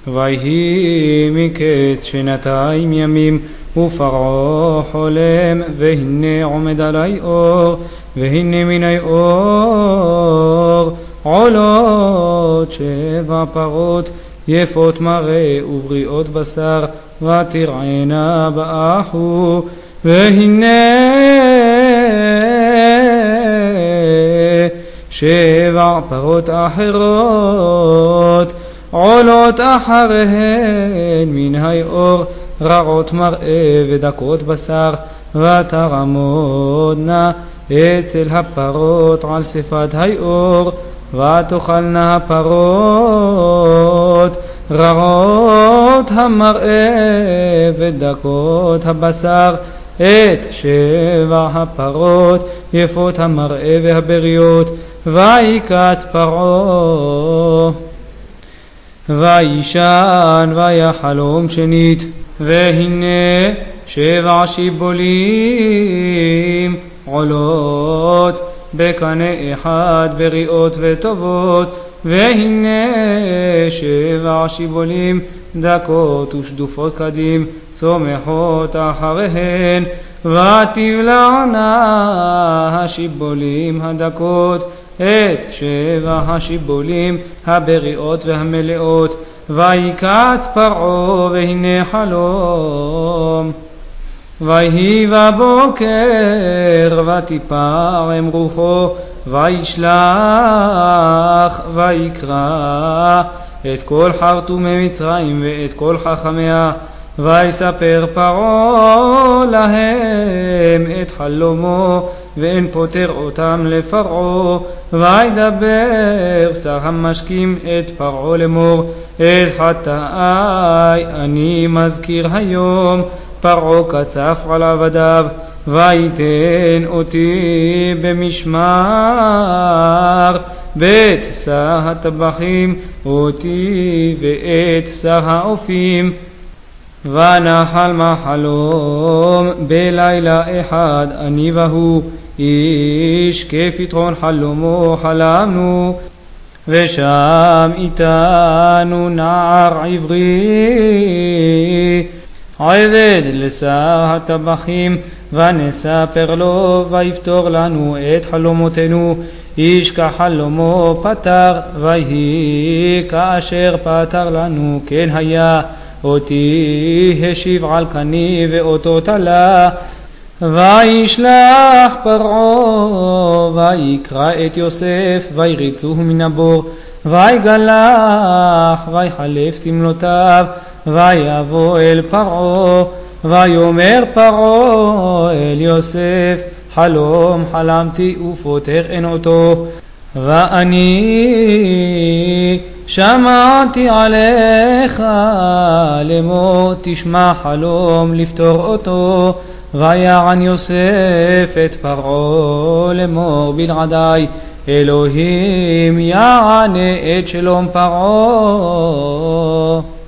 ויהי מקץ 2 ימים ופרעה חולם, והנה עומד עלי אור, והנה מן האור עולות 7 פרות יפות מראה ובריאות בשר, ותרענה באחו. והנה 7 פרות אחרות עולות אחריהן מן האור, רעות מראה ודקות בשר, ותרמודנה אצל הפרות על שפת האור, ותאכלנה הפרות רעות המראה ודקות הבשר את 7 הפרות יפות המראה והבריות. ויקץ פרעה וישן ויחלום שנית, והנה 7 שיבולים עולות בקנה אחד בריאות וטובות, והנה 7 שיבולים דקות ושדופות קדים צומחות אחריהן, ותבלענה השיבולים הדקות את 7 השיבולים הבריאות והמלאות. ויקץ פרעה והנה חלום. ויהי בבוקר ותיפעם רוחו, וישלח ויקרא את כל חרטומי מצרים ואת כל חכמיה, ויספר פרעה להם את חלומו, ואין פותר אותם לפרעה. וידבר שר המשקים את פרעה לאמור, את חטאי אני מזכיר היום. פרעה קצף על עבדיו, ויתן אותי במשמר בית שר הטבחים, אותי ואת שר האופים. ונחל מחלום בלילה אחד אני והוא, איש כפתרון חלומו חלמנו, ושם איתנו נער עברי עבד לשר הטבחים, ונספר לו ויפתור לנו את חלומותינו. איש כחלומו פתר, ויהי כאשר פתר לנו כן היה. אותי השיב על קני ואותו תלה. וישלח פרעה ויקרא את יוסף, ויריצוהו מן הבור, ויגלח ויחלף סמלותיו, ויבוא אל פרעה. ויאמר פרעה אל יוסף, חלום חלמתי ופותר אין אותו. ואני שמעתי עליך לאמור, תשמע חלום לפתור אותו. ויען יוסף את פרעה לאמור, בלעדי אלוהים יענה את שלום פרעה.